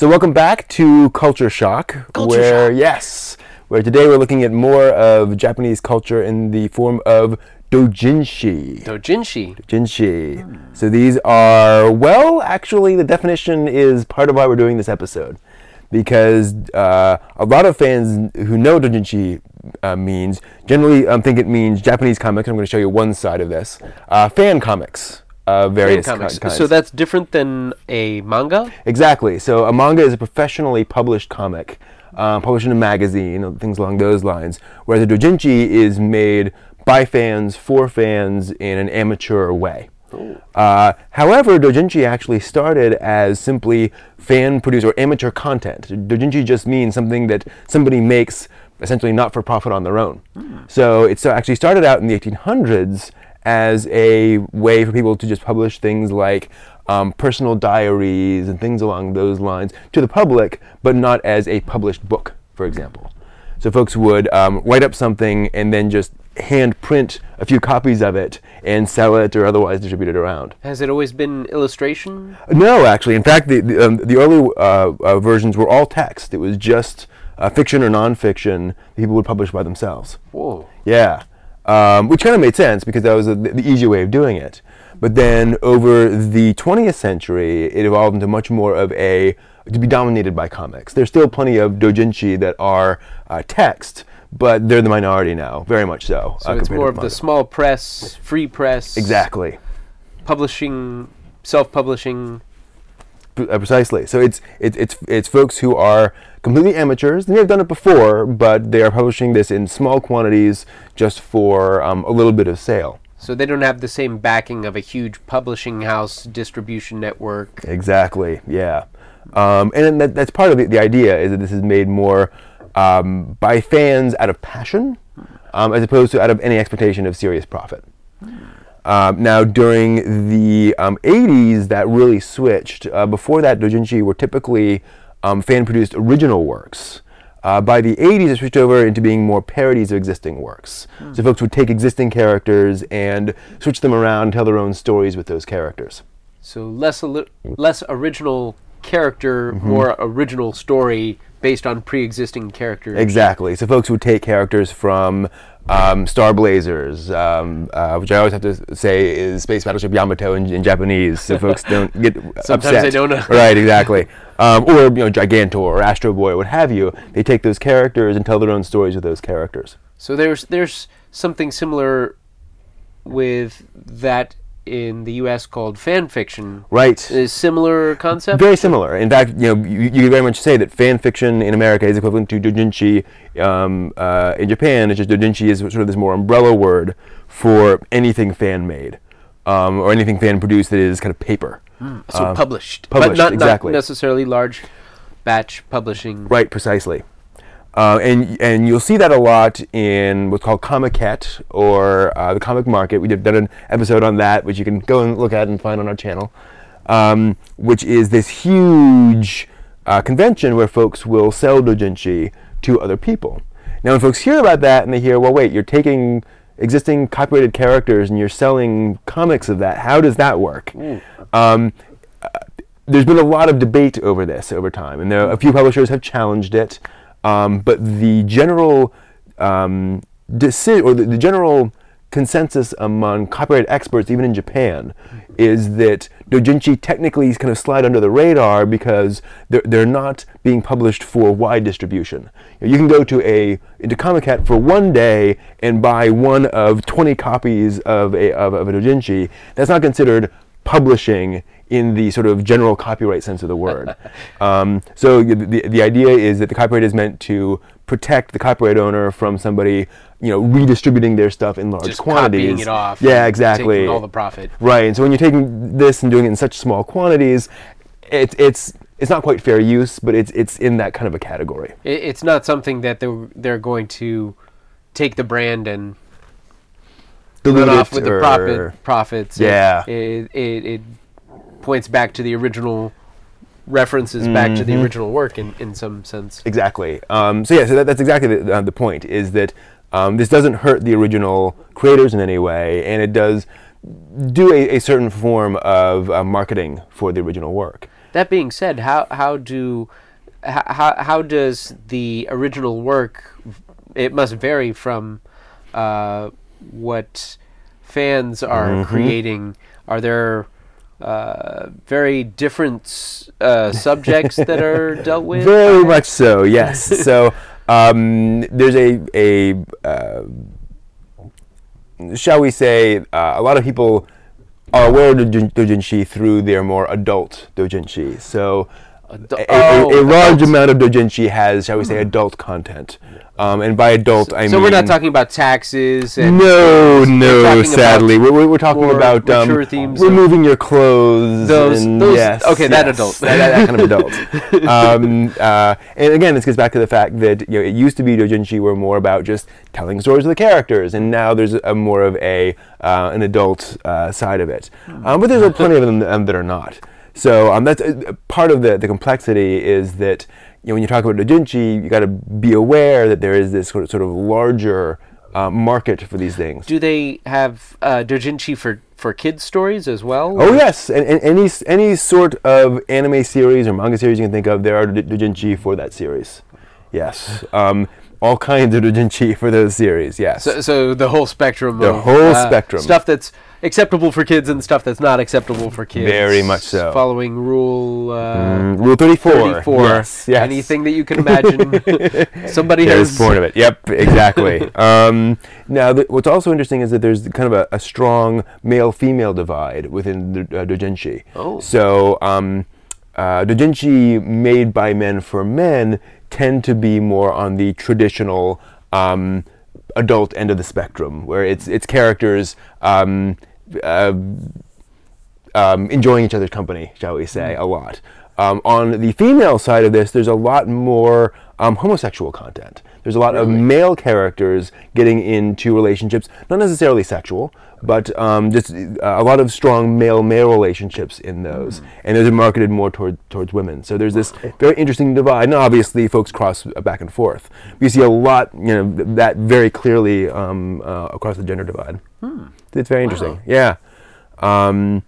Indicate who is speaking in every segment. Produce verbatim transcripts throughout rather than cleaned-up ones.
Speaker 1: So welcome back to Culture Shock,
Speaker 2: Culture
Speaker 1: where
Speaker 2: Shock.
Speaker 1: yes, where today we're looking at more of Japanese culture in the form of doujinshi.
Speaker 2: Doujinshi.
Speaker 1: Doujinshi. Hmm. So these are, well, actually the definition is part of why we're doing this episode, because uh, a lot of fans who know doujinshi uh, means generally um, think it means Japanese comics. I'm going to show you one side of this. Uh, fan comics. Uh, various
Speaker 2: Fan comics.
Speaker 1: ki- kinds.
Speaker 2: So that's different than a manga?
Speaker 1: Exactly. So a manga is a professionally published comic, uh, published in a magazine, things along those lines, whereas a doujinshi is made by fans, for fans, in an amateur way. Uh, however, doujinshi actually started as simply fan-produced or amateur content. Doujinshi just means something that somebody makes essentially not for profit on their own. Mm. So it actually started out in the eighteen hundreds as a way for people to just publish things like um, personal diaries and things along those lines to the public, but not as a published book, for example. So folks would um, write up something and then just hand print a few copies of it and sell it or otherwise distribute it around.
Speaker 2: Has it always been illustration?
Speaker 1: No, actually. In fact, the the, um, the early uh, uh, versions were all text. It was just uh, fiction or nonfiction that people would publish by themselves.
Speaker 2: Whoa.
Speaker 1: Yeah. Um, which kind of made sense because that was a, the, the easy way of doing it. But then over the twentieth century, it evolved into much more of a, to be dominated by comics. There's still plenty of doujinshi that are uh, text, but they're the minority now, very much so.
Speaker 2: So
Speaker 1: uh,
Speaker 2: it's
Speaker 1: compared
Speaker 2: more
Speaker 1: to
Speaker 2: of the
Speaker 1: manga.
Speaker 2: small press, free press.
Speaker 1: Exactly.
Speaker 2: Publishing, self-publishing.
Speaker 1: P- uh, precisely. So it's, it, it's, it's folks who are completely amateurs. They may have done it before, but they are publishing this in small quantities just for um, a little bit of sale.
Speaker 2: So they don't have the same backing of a huge publishing house, distribution network.
Speaker 1: Exactly, yeah. Um, and that, that's part of the, the idea, is that this is made more um, by fans out of passion, um, as opposed to out of any expectation of serious profit. Um, now, during the um, eighties, that really switched. Uh, before that, doujinshi were typically um, fan-produced original works. Uh, by the eighties, it switched over into being more parodies of existing works. Mm. So folks would take existing characters and switch them around and tell their own stories with those characters.
Speaker 2: So less ali- less original character,
Speaker 1: Mm-hmm.
Speaker 2: more original story based on pre-existing characters.
Speaker 1: Exactly. So folks would take characters from um, Star Blazers, um, uh, which I always have to say is Space Battleship Yamato in, in Japanese, so folks don't get
Speaker 2: Sometimes
Speaker 1: upset.
Speaker 2: they don't know.
Speaker 1: Right, exactly. Um, or, you know, Gigantor or Astro Boy or what have you. They take those characters and tell their own stories with those characters.
Speaker 2: So there's there's something similar with that in the U S called fan fiction.
Speaker 1: Right.
Speaker 2: Is similar concept?
Speaker 1: Very similar. In fact, you know, you, you could very much say that fan fiction in America is equivalent to doujinshi um, uh, in Japan. It's just doujinshi is sort of this more umbrella word for anything fan-made um, or anything fan-produced that is kind of paper.
Speaker 2: Mm. So
Speaker 1: um,
Speaker 2: published.
Speaker 1: Published,
Speaker 2: but not,
Speaker 1: exactly.
Speaker 2: not necessarily large batch publishing.
Speaker 1: Right, precisely. Uh, and and you'll see that a lot in what's called Comiket or uh, the comic market. We did done an episode on that, which you can go and look at and find on our channel, um, which is this huge uh, convention where folks will sell doujinshi to other people. Now, when folks hear about that and they hear, well, wait, you're taking existing copyrighted characters and you're selling comics of that. How does that work? Um, uh, there's been a lot of debate over this over time, and there a few publishers have challenged it. Um, but the general um, deci- or the, the general consensus among copyright experts, even in Japan, is that doujinshi technically kind of slide under the radar because they're, they're not being published for wide distribution. You know, you can go to a into Comiket for one day and buy one of twenty copies of a of, of a doujinshi. That's not considered publishing in the sort of general copyright sense of the word. um, so the, the the idea is that the copyright is meant to protect the copyright owner from somebody, you know, redistributing their stuff in large
Speaker 2: Just
Speaker 1: quantities.
Speaker 2: copying it off.
Speaker 1: Yeah, exactly.
Speaker 2: Taking all the profit.
Speaker 1: Right, and so when you're taking this and doing it in such small quantities, it's it's it's not quite fair use, but it's it's in that kind of a category.
Speaker 2: It, it's not something that they're they're going to take the brand and
Speaker 1: Dilute
Speaker 2: run off
Speaker 1: it
Speaker 2: with the
Speaker 1: or-
Speaker 2: profit profits.
Speaker 1: Yeah.
Speaker 2: It, it, it points back to the original references back to the original work in, in some sense.
Speaker 1: Exactly. Um, so yeah, so that, that's exactly the, uh, the point, is that um, this doesn't hurt the original creators in any way, and it does do a, a certain form of uh, marketing for the original work.
Speaker 2: That being said, how how do how how does the original work? It must vary from uh, what fans are
Speaker 1: Mm-hmm.
Speaker 2: creating. Are there uh, very different uh, subjects that are dealt with?
Speaker 1: Very much so, yes. So um, there's a a uh, shall we say uh, a lot of people are aware of dojin- doujinshi through their more adult doujinshi. So
Speaker 2: Adu-
Speaker 1: a, a,
Speaker 2: oh,
Speaker 1: a large
Speaker 2: adult.
Speaker 1: amount of doujinshi has, shall we say, adult content. Um, and by adult, I
Speaker 2: So
Speaker 1: mean
Speaker 2: we're not talking about taxes. And
Speaker 1: no,
Speaker 2: We're
Speaker 1: no.
Speaker 2: talking
Speaker 1: Sadly,
Speaker 2: about
Speaker 1: we're, we're talking
Speaker 2: more
Speaker 1: about um,
Speaker 2: mature themes of-
Speaker 1: removing your clothes.
Speaker 2: Those-
Speaker 1: and
Speaker 2: those-
Speaker 1: yes,
Speaker 2: okay, that
Speaker 1: yes,
Speaker 2: adult.
Speaker 1: that, that, that kind of adult. um, uh, and again, this goes back to the fact that you know it used to be doujinshi were more about just telling stories of the characters, and now there's a more of a uh, an adult uh, side of it. Um, but there's plenty of them um, that are not. So um, that's uh, part of the the complexity is that. You know, when you talk about doujinshi, you got to be aware that there is this sort of, sort of larger uh, market for these things.
Speaker 2: Do they have uh, doujinshi for, for kids' stories as well?
Speaker 1: Oh
Speaker 2: or-
Speaker 1: yes, and, and any s- any sort of anime series or manga series you can think of, there are dou- doujinshi for that series. Yes, um, all kinds of doujinshi for those series. Yes.
Speaker 2: So, so the whole spectrum.
Speaker 1: The
Speaker 2: of,
Speaker 1: whole
Speaker 2: uh,
Speaker 1: spectrum.
Speaker 2: Stuff that's acceptable for kids and stuff that's not acceptable for kids.
Speaker 1: Very much so.
Speaker 2: Following rule. Uh,
Speaker 1: Mm, Rule thirty-four.
Speaker 2: thirty-four.
Speaker 1: Yes, yes.
Speaker 2: Anything that you can imagine. Somebody
Speaker 1: There's
Speaker 2: has.
Speaker 1: porn of it. Yep, exactly. um, now, th- what's also interesting is that there's kind of a, a strong male-female divide within the uh, doujinshi.
Speaker 2: Oh.
Speaker 1: So, um, uh, doujinshi made by men for men tend to be more on the traditional um, adult end of the spectrum, where it's it's characters um, uh, um, enjoying each other's company, shall we say, a lot. Um, on the female side of this, there's a lot more um, homosexual content. There's a lot of male characters getting into relationships, not necessarily sexual, but um, just uh, a lot of strong male-male relationships in those, and those are marketed more toward, towards women. So there's this very interesting divide, and obviously folks cross uh, back and forth. You see a lot, you know, th- that very clearly um, uh, across the gender divide. It's very interesting. Yeah. Um,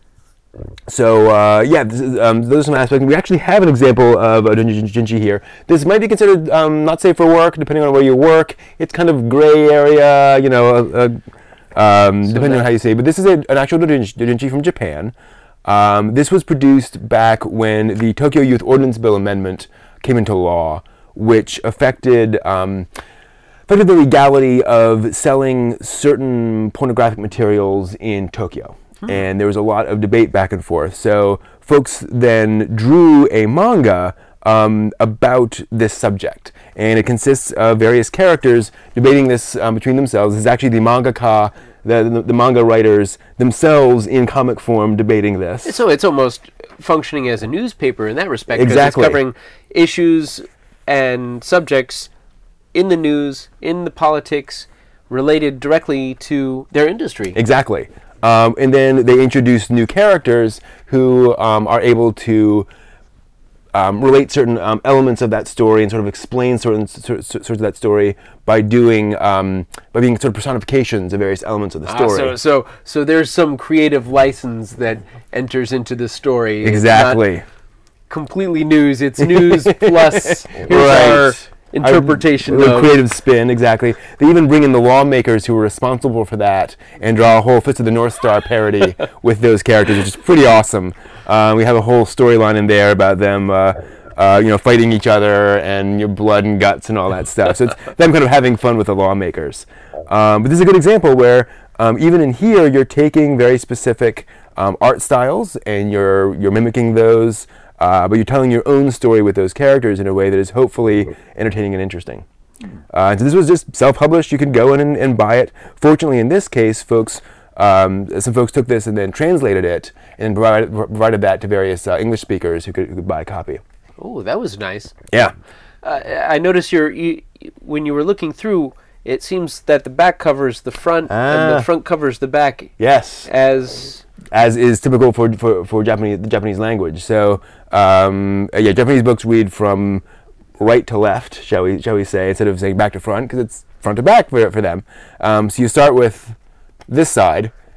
Speaker 1: So uh, yeah, this is, um, those are some aspects. We actually have an example of a doujinshi here. This might be considered um, not safe for work, depending on where you work. It's kind of gray area, you know, uh, uh, um, depending
Speaker 2: that-
Speaker 1: on how you say it. But this is a, an actual doujinshi, doujinshi from Japan. Um, this was produced back when the Tokyo Youth Ordinance Bill Amendment came into law, which affected um, affected the legality of selling certain pornographic materials in Tokyo. And there was a lot of debate back and forth. So folks then drew a manga um, about this subject. And it consists of various characters debating this um, between themselves. This is actually the mangaka, the, the, the manga writers themselves in comic form debating this.
Speaker 2: So it's almost functioning as a newspaper in that respect. 'cause
Speaker 1: Exactly.
Speaker 2: It's covering issues and subjects in the news, in the politics, related directly to their industry.
Speaker 1: Exactly. Um, and then they introduce new characters who um, are able to um, relate certain um, elements of that story and sort of explain certain sor- sor- sorts of that story by doing um, by being sort of personifications of various elements of the
Speaker 2: Ah,
Speaker 1: story.
Speaker 2: so, so, so there's some creative license that enters into the story. It's not
Speaker 1: Exactly.
Speaker 2: completely news. It's news plus here's
Speaker 1: Right.
Speaker 2: our interpretation
Speaker 1: A little
Speaker 2: of
Speaker 1: creative spin, exactly. They even bring in the lawmakers who were responsible for that and draw a whole Fist of the North Star parody with those characters, which is pretty awesome. Uh, we have a whole storyline in there about them, uh, uh, you know, fighting each other and your blood and guts and all that stuff. So it's them kind of having fun with the lawmakers. Um, but this is a good example where um, even in here, you're taking very specific um, art styles and you're you're mimicking those. Uh, but you're telling your own story with those characters in a way that is hopefully entertaining and interesting. Uh, so this was just self-published. You can go in and, and buy it. Fortunately, in this case, folks, um, some folks took this and then translated it and provided, provided that to various uh, English speakers who could, who could buy a copy.
Speaker 2: Oh, that was nice.
Speaker 1: Yeah.
Speaker 2: Uh, I noticed your you, when you were looking through, it seems that the back covers the front and
Speaker 1: Ah.
Speaker 2: the front covers the back
Speaker 1: Yes.
Speaker 2: as
Speaker 1: As is typical for for, for Japanese the Japanese language. So um, uh, yeah, Japanese books read from right to left, shall we shall we say, instead of saying back to front, because it's front to back for for them. Um, so you start with this side,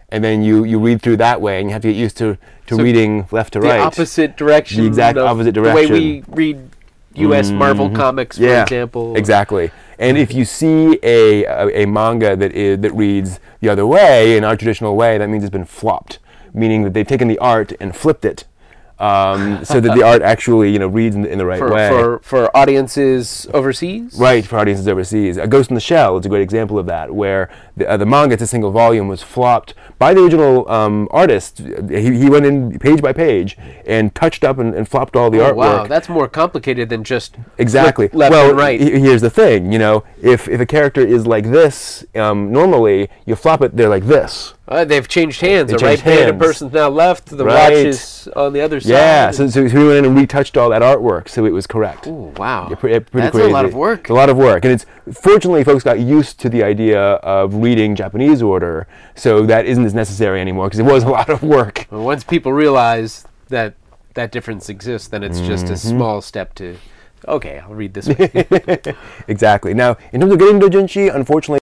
Speaker 1: and then you, you read through that way, and you have to get used to, to
Speaker 2: So
Speaker 1: reading left to
Speaker 2: the
Speaker 1: right.
Speaker 2: opposite direction.
Speaker 1: The exact
Speaker 2: of
Speaker 1: opposite
Speaker 2: The way
Speaker 1: direction.
Speaker 2: we read U S Marvel comics, for
Speaker 1: Yeah,
Speaker 2: example.
Speaker 1: exactly. And if you see a, a, a manga that is, that reads the other way, in our traditional way, that means it's been flopped, meaning that they've taken the art and flipped it, um, so that the art actually, you know, reads in the, in the right
Speaker 2: For,
Speaker 1: way.
Speaker 2: for for audiences overseas.
Speaker 1: Right, for audiences overseas. A Ghost in the Shell is a great example of that, where the, uh, the manga, it's a single volume, was flopped by the original um, artist. He, he went in page by page and touched up and, and flopped all the
Speaker 2: Oh,
Speaker 1: artwork.
Speaker 2: wow, that's more complicated than just
Speaker 1: Exactly.
Speaker 2: flip left
Speaker 1: well,
Speaker 2: and right.
Speaker 1: he- here's the thing. You know, if if a character is like this, um, normally you flop it. They're like this.
Speaker 2: Uh, they've changed hands.
Speaker 1: They
Speaker 2: The right
Speaker 1: changed
Speaker 2: hand
Speaker 1: hands.
Speaker 2: person's now left. The
Speaker 1: Right.
Speaker 2: watch is on the other side.
Speaker 1: Yeah. So, so we went in and retouched all that artwork, so it was correct.
Speaker 2: Ooh, wow.
Speaker 1: Yeah, pre- pretty
Speaker 2: That's
Speaker 1: crazy.
Speaker 2: a lot of work.
Speaker 1: It's a lot of work, and it's fortunately folks got used to the idea of reading Japanese order, so that isn't as necessary anymore because it was a lot of work.
Speaker 2: Well, once people realize that that difference exists, then it's just
Speaker 1: Mm-hmm.
Speaker 2: a small step to, okay, I'll read this way.
Speaker 1: Exactly. Now, in terms of getting doujinshi, unfortunately.